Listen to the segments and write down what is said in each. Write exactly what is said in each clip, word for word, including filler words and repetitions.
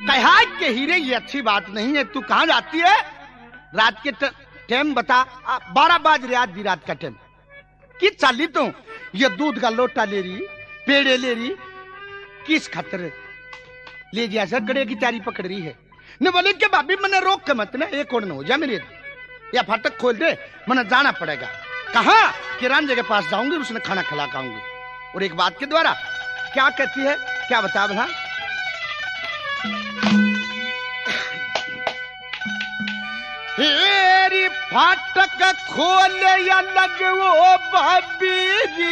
कहा के हीरे ये अच्छी बात नहीं है। तू कहाँ जाती है? रात के टाइम बता, बारह बाज रहे आज भी रात का टाइम कि चाली तू ये दूध का लोटा ले रही, पेड़े ले रही, किस खतर ले जा सर कड़े की चारी पकड़ रही है। ने बोले कि भाभी मैंने रोक के मत ना एक और न हो जा मेरे, या फाटक खोल दे, मैंने जाना पड़ेगा। कहा किरान जगह पास जाऊंगी, उसने खाना खिला खाऊंगी। और एक बात के द्वारा क्या कहती है, क्या बता भला? हेरी फाटक खोल या लग वो भाभी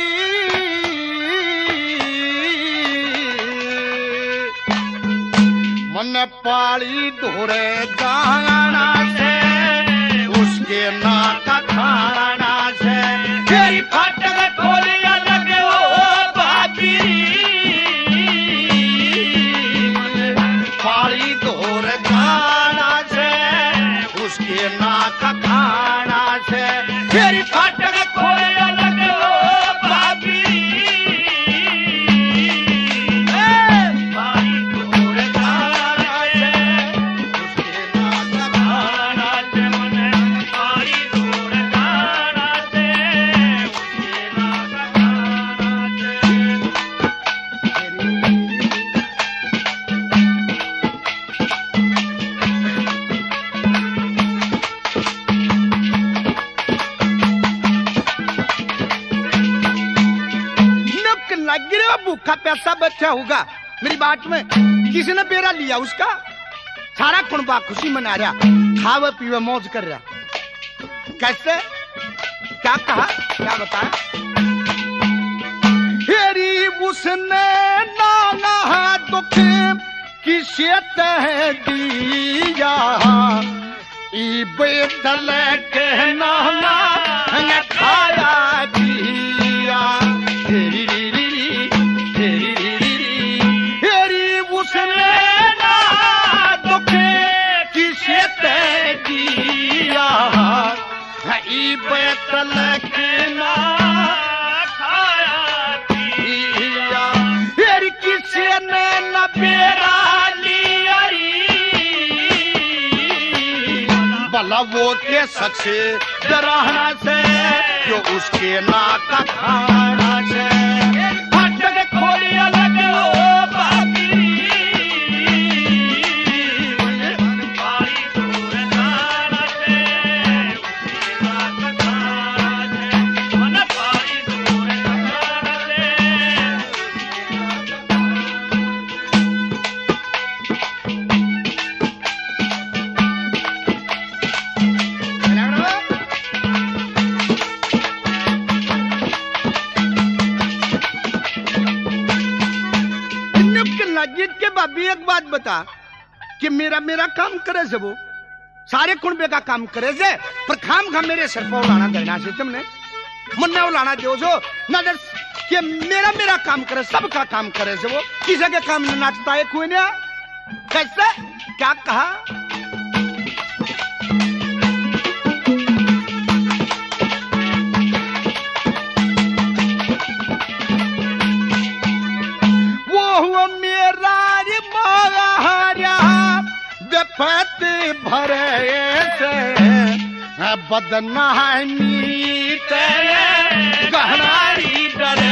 मन पाली धोरे जाना से उसके नाक खाना से। हेरी फाटक खोल या लग वो भाभी पाली धोरे जाना से उसके नाक खाना से। तेरी फाटक खोल अलग हो भाभी भाई दूर जाना है उसके नाक खाना से। मन भाई दूर जाना है उसके नाक खाना से। भूखा प्यासा बच्चा होगा मेरी बात में, किसी ने बेरा लिया उसका, सारा कुनबा खुशी मना रहा, खावे पीवे मौज कर रहा। कैसे क्या कहा, क्या बताया? हेरी उसने नाना दुख किसे तह दिया, ई बेदल के नाना खाया दिया। हेरी बेतल के ना खाया दिया। फिर किसी ने न बेरा लिया भला वो के सच्चे डराना से जो उसके नाक खाना से। फाटक खोली अलग हो बाकी एक बात बता कि मेरा मेरा काम करे से वो सारे कुंबे का काम करे से, पर खाम खा मेरे सर पर उलाना देना से तुमने मुन्ना उलाना दो जो ना कि मेरा मेरा काम करे, सबका काम करे से वो किसी के काम न नाचता है कोई ना। कैसे क्या कहा? पति भरे से बदनामी गहनारी डरे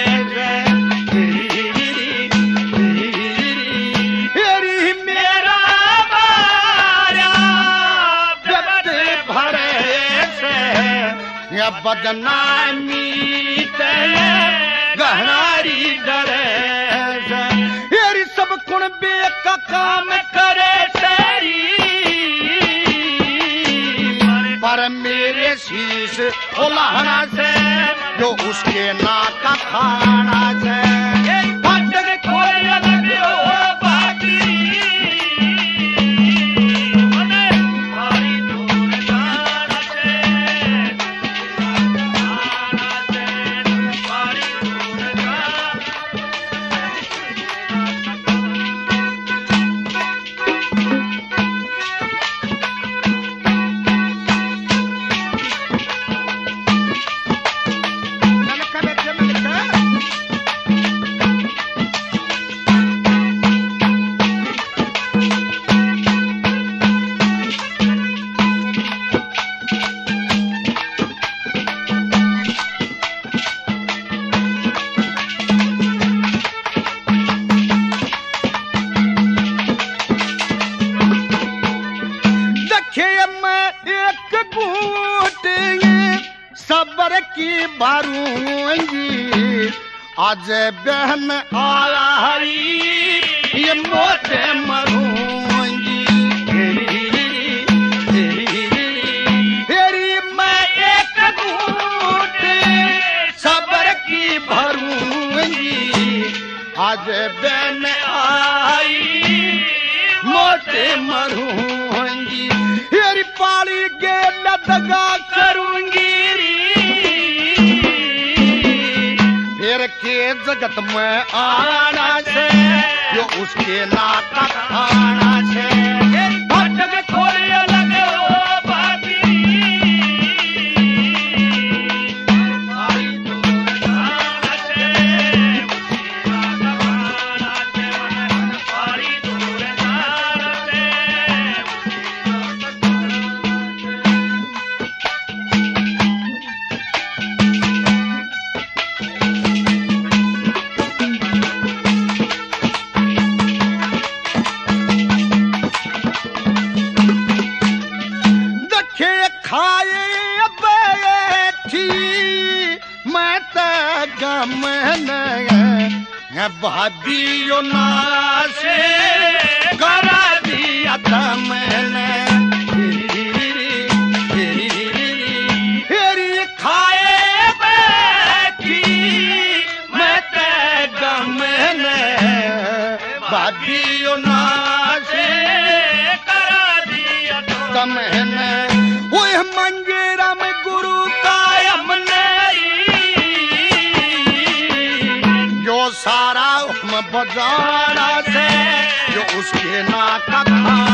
मेरा मारा पति भरे से बदनामी गहनारी डरे सब कुणबे का काम करे पर मेरे शीश उलाहना से जो उसके नाक खाना से। फाटक खोल अलग हो बाकी भाई दूर जाना से खाना से भाई दूर जाना। देखिए मैं एक घूट सबर की भरूंगी, आज बहन आया हरी ये मोटे मरूंगी। हेरी मैं एक घूट सबर की भरूंगी, आज बहन आई मोटे मरूंगी। हेरी पाली के लदगा करूंगी, फिर के जगत में आना से जो उसके नाटक आना से भटक खोल अलग हो बाबी। भाभी ना से करा दिया था मैंने, हेरी खाए बैठी मैं ते गम ने, भाभी ना से करा दिया था मैंने। वो मंजीरा में गुरु कायम ने जो सारा हुक्म बजाना से जो उसके नाटक